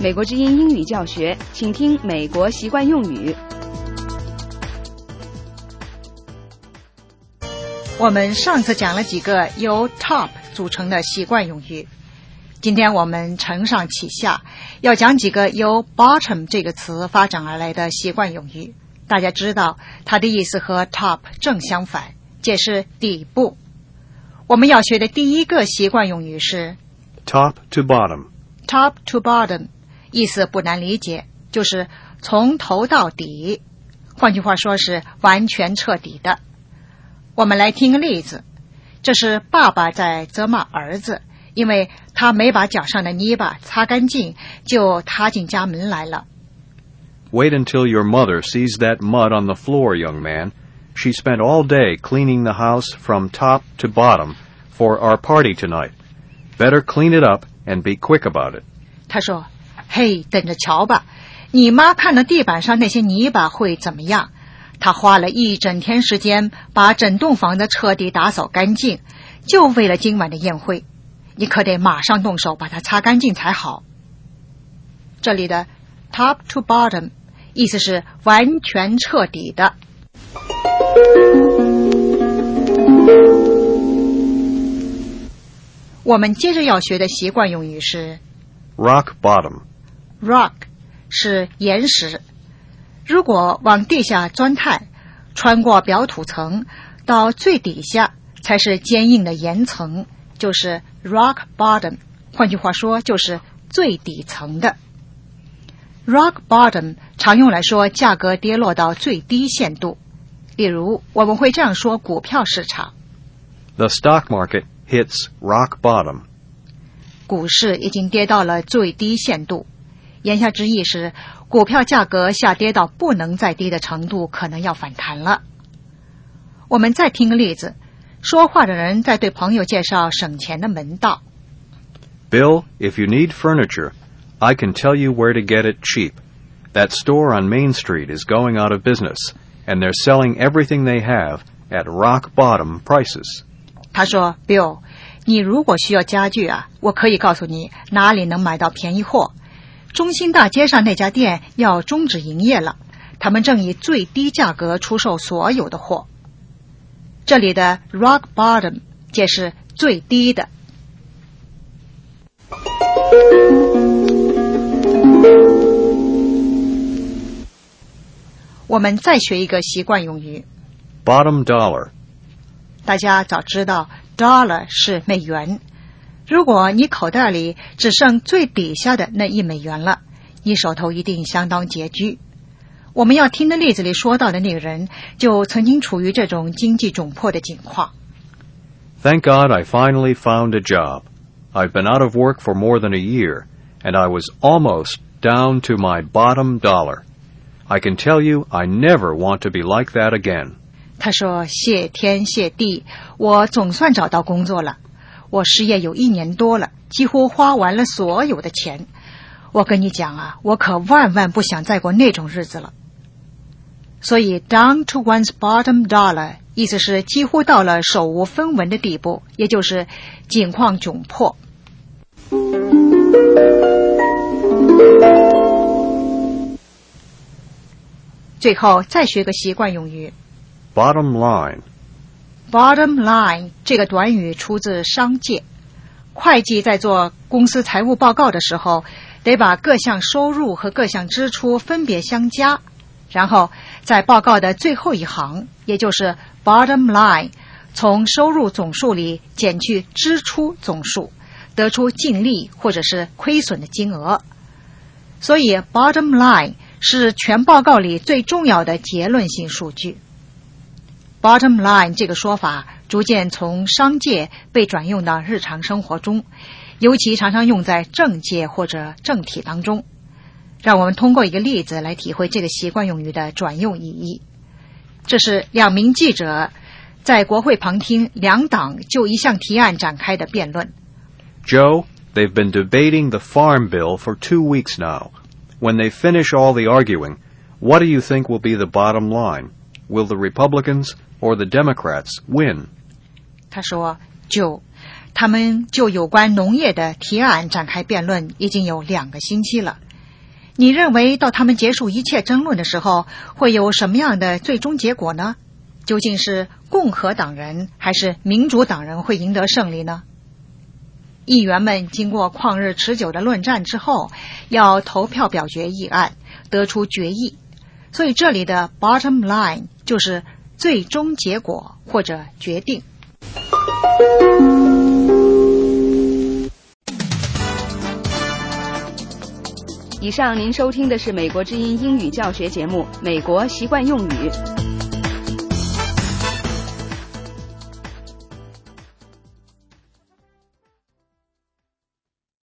美国之音英语教学，请听美国习惯用语。 我们上次讲了几个由 top 组成的习惯用语，今天我们承上启下，要讲几个由 bottom 这个词发展而来的习惯用语。大家知道它的意思和 top 正相反，解释底部。我们要学的第一个习惯用语是 top to bottom。 top to bottom 意思不难理解，就是从头到底，换句话说是完全彻底的。我们来听个例子，这是爸爸在责骂儿子，因为他没把脚上的泥巴擦干净，就踏进家门来了。 Wait until your mother sees that mud on the floor, young man. She spent all day cleaning the house from top to bottom for our party tonight. Better clean it up and be quick about it. 他说，嘿，等着瞧吧，你妈看到地板上那些泥巴会怎么样？她花了一整天时间把整栋房子彻底打扫干净，就为了今晚的宴会。你可得马上动手把它擦干净才好。这里的 top to bottom 意思是完全彻底的。我们接着要学的习惯用语是 rock bottom。 rock 是岩石，如果往地下钻探，穿过表土层到最底下才是坚硬的岩层，就是 rock bottom， 换句话说就是最底层的。 rock bottom 常用来说价格跌落到最低限度，例如我们会这样说股票市场 The stock market hits rock bottom. 股市已经跌到了最低限度，言下之意是股票价格下跌到不能再低的程度，可能要反弹了。我们再听个例子，说话的人在对朋友介绍省钱的门道。 Bill, if you need furniture, I can tell you where to get it cheap. That store on Main Street is going out of business, and they're selling everything they have at rock bottom prices. 他说 Bill， 你如果需要家具啊，我可以告诉你哪里能买到便宜货。中心大街上那家店要终止营业了，他们正以最低价格出售所有的货。这里的 rock bottom 解释最低的。我们再学一个习惯用语 bottom dollar。 大家早知道 dollar 是美元，如果你口袋里只剩最底下的那1美元了，你手头一定相当拮据。我们要听的例子里说到的那个人就曾经处于这种经济窘迫的境况。 Thank God I finally found a job. I've been out of work for more than a year, and I was almost down to my bottom dollar. I can tell you I never want to be like that again. 他说，谢天谢地，我总算找到工作了。我失业有1年多了，几乎花完了所有的钱。我跟你讲啊，我可万万不想再过那种日子了。所以 down to one's bottom dollar 意思是几乎到了手无分文的地步，也就是境况窘迫。最后再学个习惯用语 bottom line。 bottom line 这个短语出自商界，会计在做公司财务报告的时候，得把各项收入和各项支出分别相加，然后在报告的最后一行，也就是 bottom line， 从收入总数里减去支出总数，得出净利或者是亏损的金额。所以 bottom line 是全报告里最重要的结论性数据。bottom line 这个说法逐渐从商界被转用到日常生活中，尤其常常用在政界或者政体当中。让我们通过一个例子来体会这个习惯用语的转用意义。这是2名记者在国会旁听2党就一项提案展开的辩论。 Joe, they've been debating the farm bill for 2 weeks now. When they finish all the arguing, what do you think will be the bottom line? Will the Republicans or the Democrats win? 他说，他们就有关农业的提案展开辩论已经有2个星期了。 你认为到他们结束一切争论的时候，会有什么样的最终结果呢？究竟是共和党人还是民主党人会赢得胜利呢？议员们经过旷日持久的论战之后，要投票表决议案，得出决议。所以这里的 bottom line 就是最终结果或者决定。 以上您收听的是美国之音英语教学节目《美国习惯用语》。